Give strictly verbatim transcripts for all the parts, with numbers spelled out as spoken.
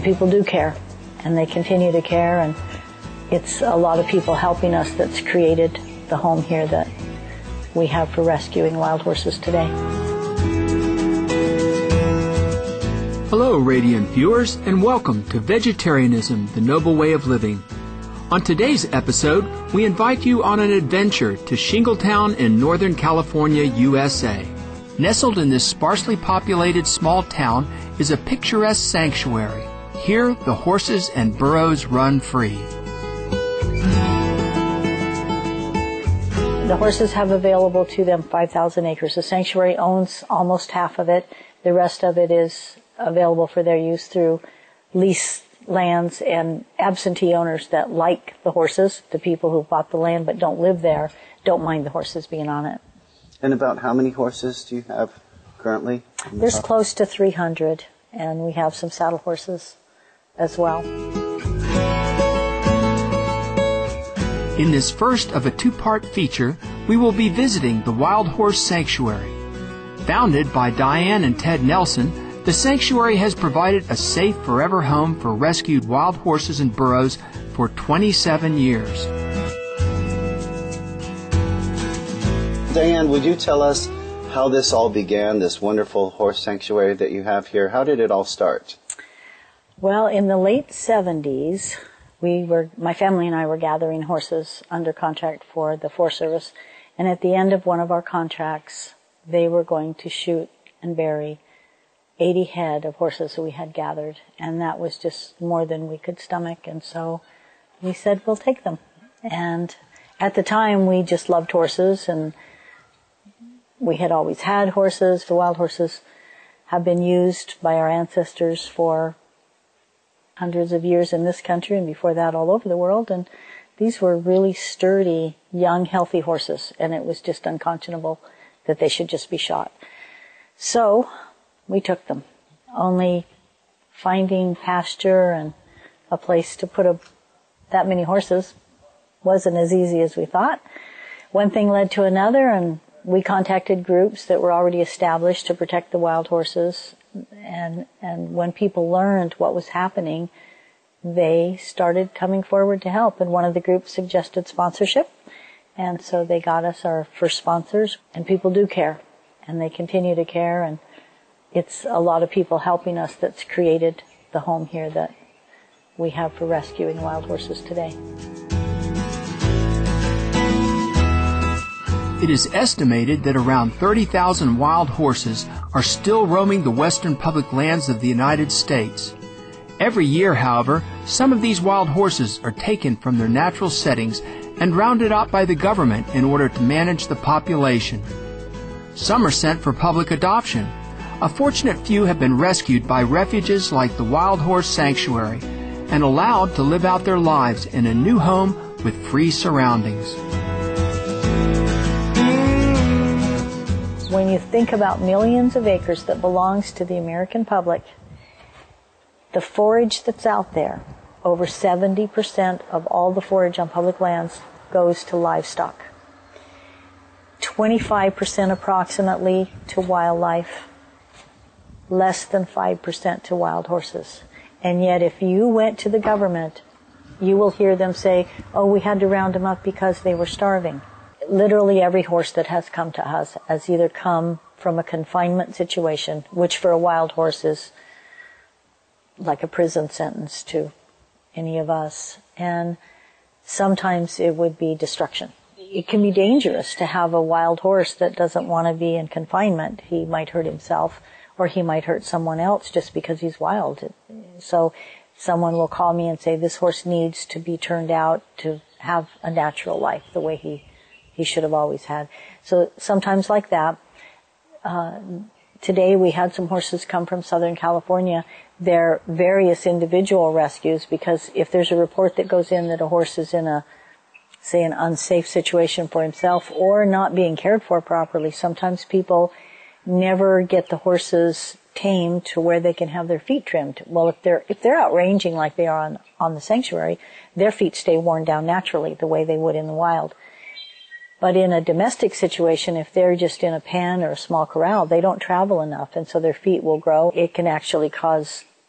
people do care, and they continue to care, and it's a lot of people helping us that's created the home here that we have for rescuing wild horses today. Hello, Radiant viewers, and welcome to Vegetarianism, the Noble Way of Living. On today's episode, we invite you on an adventure to Shingletown in Northern California, U S A. Nestled in this sparsely populated small town is a picturesque sanctuary. Here, the horses and burros run free. The horses have available to them five thousand acres. The sanctuary owns almost half of it. The rest of it is available for their use through lease lands and absentee owners that like the horses. The people who bought the land but don't live there don't mind the horses being on it. And about how many horses do you have currently? There's close to three hundred, and we have some saddle horses as well. In this first of a two-part feature, we will be visiting the Wild Horse Sanctuary. Founded by Diane and Ted Nelson, the sanctuary has provided a safe forever home for rescued wild horses and burros for twenty-seven years. Diane, would you tell us how this all began, this wonderful horse sanctuary that you have here? How did it all start? Well, in the late seventies, we were, my family and I were gathering horses under contract for the Forest Service, and at the end of one of our contracts, they were going to shoot and bury eighty head of horses that we had gathered, and that was just more than we could stomach, and so we said, we'll take them. And at the time, we just loved horses, and we had always had horses. The wild horses have been used by our ancestors for hundreds of years in this country, and before that all over the world, and these were really sturdy, young, healthy horses, and it was just unconscionable that they should just be shot. So we took them. Only finding pasture and a place to put a, that many horses wasn't as easy as we thought. One thing led to another, and we contacted groups that were already established to protect the wild horses. And, and when people learned what was happening, they started coming forward to help. And one of the groups suggested sponsorship. And so they got us our first sponsors. And people do care. And they continue to care. And it's a lot of people helping us that's created the home here that we have for rescuing wild horses today. It is estimated that around thirty thousand wild horses are still roaming the western public lands of the United States. Every year, however, some of these wild horses are taken from their natural settings and rounded out by the government in order to manage the population. Some are sent for public adoption. A fortunate few have been rescued by refuges like the Wild Horse Sanctuary and allowed to live out their lives in a new home with free surroundings. When you think about millions of acres that belongs to the American public, the forage that's out there, over seventy percent of all the forage on public lands goes to livestock. twenty-five percent approximately to wildlife, less than five percent to wild horses. And yet if you went to the government, you will hear them say, oh, we had to round them up because they were starving. Literally every horse that has come to us has either come from a confinement situation, which for a wild horse is like a prison sentence to any of us, and sometimes it would be destruction. It can be dangerous to have a wild horse that doesn't want to be in confinement. He might hurt himself, or he might hurt someone else just because he's wild. So someone will call me and say, this horse needs to be turned out to have a natural life the way he he should have always had. So sometimes like that. Uh, today we had some horses come from Southern California. They're various individual rescues, because if there's a report that goes in that a horse is in a, say, an unsafe situation for himself or not being cared for properly, sometimes people never get the horses tamed to where they can have their feet trimmed. Well, if they're if they're out ranging like they are on, on the sanctuary, their feet stay worn down naturally the way they would in the wild. But in a domestic situation, if they're just in a pen or a small corral, they don't travel enough, and so their feet will grow. It can actually cause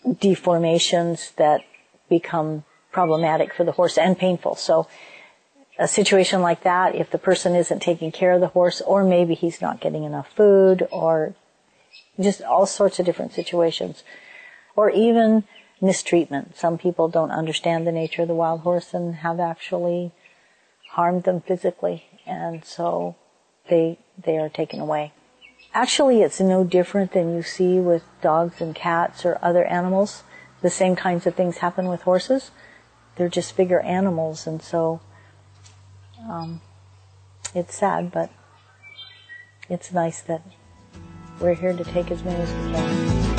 deformations that become problematic for the horse and painful. So a situation like that, if the person isn't taking care of the horse, or maybe he's not getting enough food, or just all sorts of different situations, or even mistreatment. Some people don't understand the nature of the wild horse and have actually harmed them physically, and so they they are taken away. Actually, it's no different than you see with dogs and cats or other animals. The same kinds of things happen with horses. They're just bigger animals, and so um, it's sad, but it's nice that we're here to take as many as we can.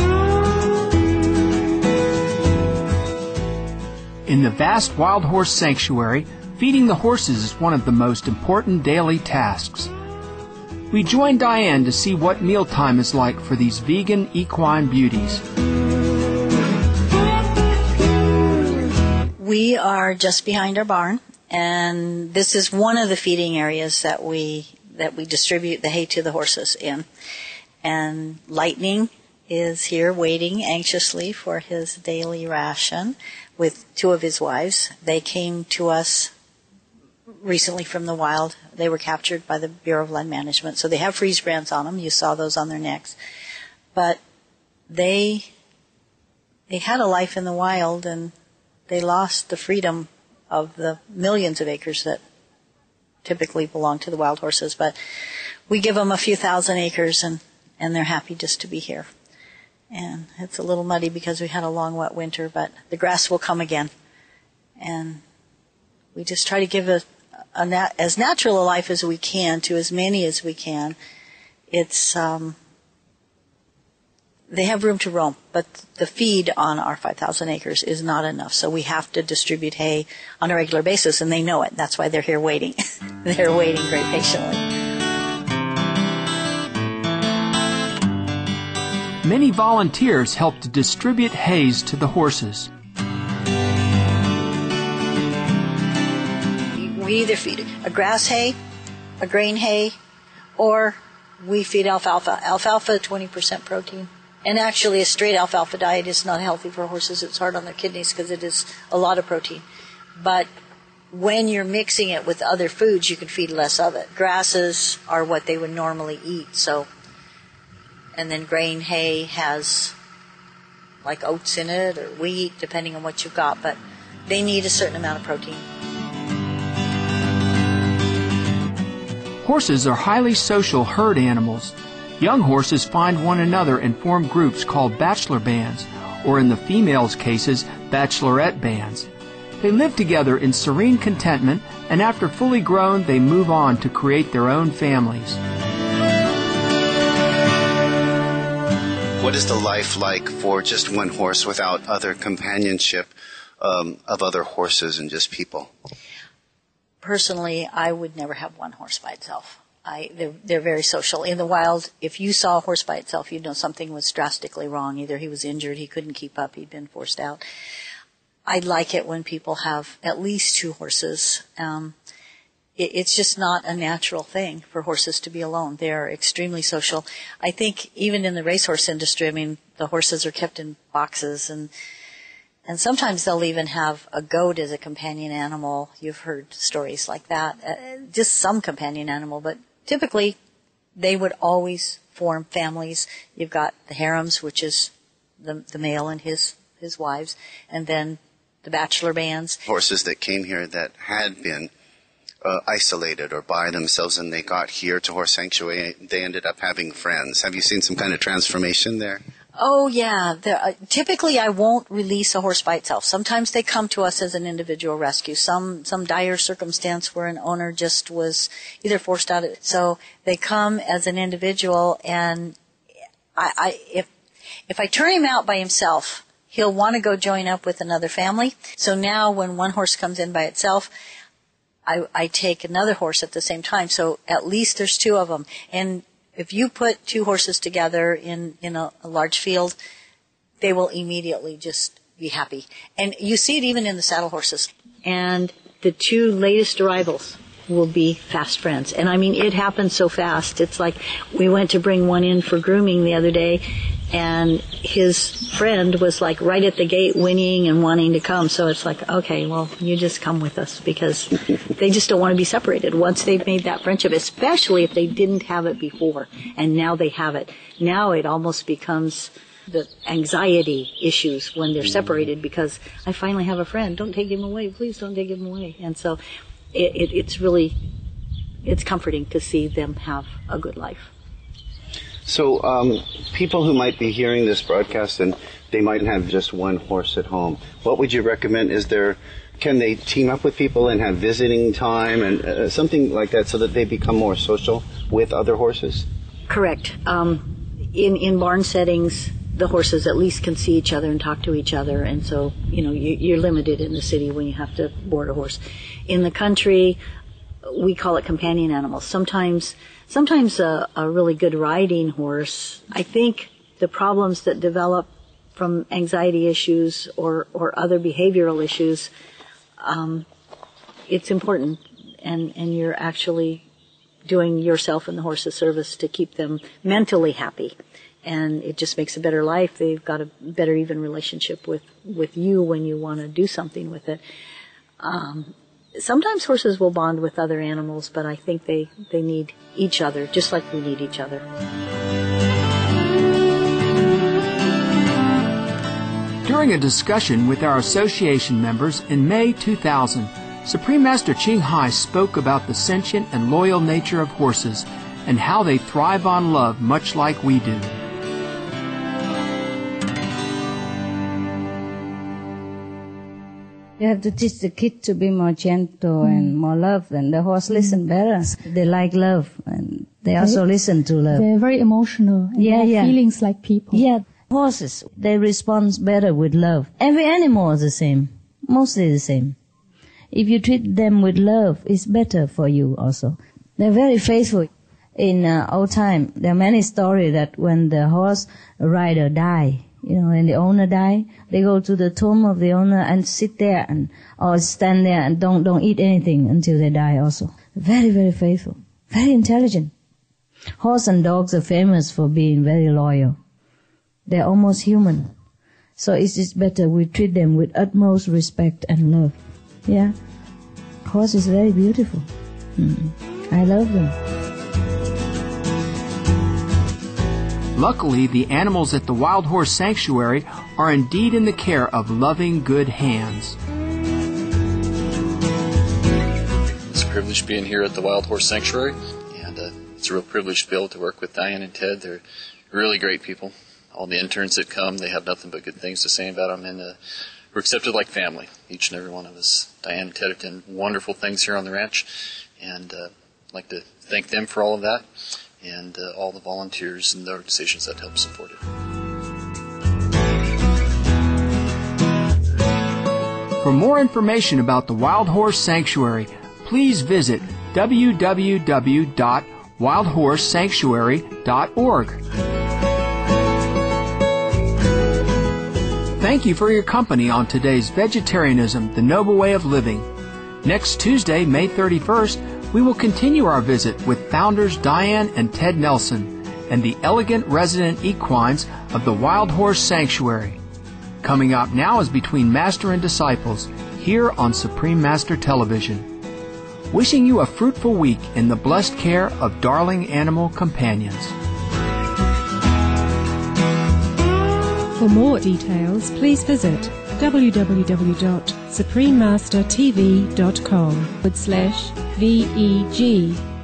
In the vast wild horse sanctuary, feeding the horses is one of the most important daily tasks. We join Diane to see what mealtime is like for these vegan equine beauties. We are just behind our barn, and this is one of the feeding areas that we that we distribute the hay to the horses in. And Lightning is here waiting anxiously for his daily ration with two of his wives. They came to us recently from the wild. They were captured by the Bureau of Land Management, so they have freeze brands on them. You saw those on their necks. But they they had a life in the wild, and they lost the freedom of the millions of acres that typically belong to the wild horses. But we give them a few thousand acres, and, and they're happy just to be here. And it's a little muddy because we had a long, wet winter, but the grass will come again. And we just try to give a, a nat- as natural a life as we can to as many as we can. It's um, they have room to roam, but the feed on our five thousand acres is not enough, so we have to distribute hay on a regular basis, and they know it. That's why they're here waiting. They're waiting very patiently. Many volunteers help to distribute hays to the horses. We either feed a grass hay, a grain hay, or we feed alfalfa. Alfalfa, twenty percent protein. And actually, a straight alfalfa diet is not healthy for horses. It's hard on their kidneys because it is a lot of protein. But when you're mixing it with other foods, you can feed less of it. Grasses are what they would normally eat, so... And then grain hay has like oats in it or wheat, depending on what you've got, but they need a certain amount of protein. Horses are highly social herd animals. Young horses find one another and form groups called bachelor bands, or in the females' cases, bachelorette bands. They live together in serene contentment, and after fully grown, they move on to create their own families. What is the life like for just one horse without other companionship um, of other horses and just people? Personally, I would never have one horse by itself. I, they're, they're very social. In the wild, if you saw a horse by itself, you'd know something was drastically wrong. Either he was injured, he couldn't keep up, he'd been forced out. I like it when people have at least two horses. Um, it, it's just not a natural thing for horses to be alone. They're extremely social. I think even in the racehorse industry, I mean, the horses are kept in boxes, and and sometimes they'll even have a goat as a companion animal. You've heard stories like that. Uh, just some companion animal, but typically they would always form families. You've got the harems, which is the, the male and his, his wives, and then the bachelor bands. Horses that came here that had been uh, isolated or by themselves, and they got here to Horse Sanctuary, they ended up having friends. Have you seen some kind of transformation there? Oh, yeah. The, uh, typically, I won't release a horse by itself. Sometimes they come to us as an individual rescue. Some some dire circumstance where an owner just was either forced out. Of, so they come as an individual, and I, I if if I turn him out by himself, he'll want to go join up with another family. So now, when one horse comes in by itself, I, I take another horse at the same time. So at least there's two of them, and if you put two horses together in, in a, a large field, they will immediately just be happy. And you see it even in the saddle horses. And the two latest arrivals will be fast friends. And I mean, it happens so fast. It's like we went to bring one in for grooming the other day, and his friend was like right at the gate whinnying and wanting to come. So it's like, okay, well, you just come with us, because they just don't want to be separated once they've made that friendship, especially if they didn't have it before and now they have it. Now it almost becomes the anxiety issues when they're separated, because I finally have a friend. Don't take him away. Please don't take him away. And so it, it, it's really, it's comforting to see them have a good life. So um, people who might be hearing this broadcast and they might have just one horse at home, what would you recommend? Is there, can they team up with people and have visiting time and uh, something like that so that they become more social with other horses? Correct. Um, in, in barn settings, the horses at least can see each other and talk to each other, and so, you know, you, you're limited in the city when you have to board a horse. In the country, we call it companion animals. Sometimes, sometimes a, a really good riding horse, I think the problems that develop from anxiety issues or, or other behavioral issues, um, it's important, and, and you're actually doing yourself and the horse a service to keep them mentally happy. And it just makes a better life. They've got a better even relationship with, with you when you want to do something with it. Um, sometimes horses will bond with other animals, but I think they, they need each other, just like we need each other. During a discussion with our association members in May two thousand, Supreme Master Ching Hai spoke about the sentient and loyal nature of horses and how they thrive on love much like we do. You have to teach the kid to be more gentle mm. and more love, and the horse listen better. They like love, and they also they, listen to love. They're very emotional, and yeah, they have yeah. feelings like people. Yeah, horses, they respond better with love. Every animal is the same, mostly the same. If you treat them with love, it's better for you also. They're very faithful. In uh, old time, there are many stories that when the horse rider die, you know, and the owner die, they go to the tomb of the owner and sit there and or stand there and don't don't eat anything until they die also. Very, very faithful. Very intelligent. Horse and dogs are famous for being very loyal. They're almost human. So it's just better we treat them with utmost respect and love. Yeah. Horse is very beautiful. Mm. I love them. Luckily, the animals at the Wild Horse Sanctuary are indeed in the care of loving, good hands. It's a privilege being here at the Wild Horse Sanctuary, and uh, it's a real privilege to be able to work with Diane and Ted. They're really great people. All the interns that come, they have nothing but good things to say about them, and uh, we're accepted like family, each and every one of us. Diane and Ted have done wonderful things here on the ranch, and uh, I'd like to thank them for all of that, and uh, all the volunteers and the organizations that help support it. For more information about the Wild Horse Sanctuary, please visit w w w dot wild horse sanctuary dot org. Thank you for your company on today's Vegetarianism, the Noble Way of Living. Next Tuesday, May thirty-first, we will continue our visit with founders Diane and Ted Nelson and the elegant resident equines of the Wild Horse Sanctuary. Coming up now is Between Master and Disciples, here on Supreme Master Television. Wishing you a fruitful week in the blessed care of darling animal companions. For more details, please visit w w w dot supreme master t v dot com forward slash V E G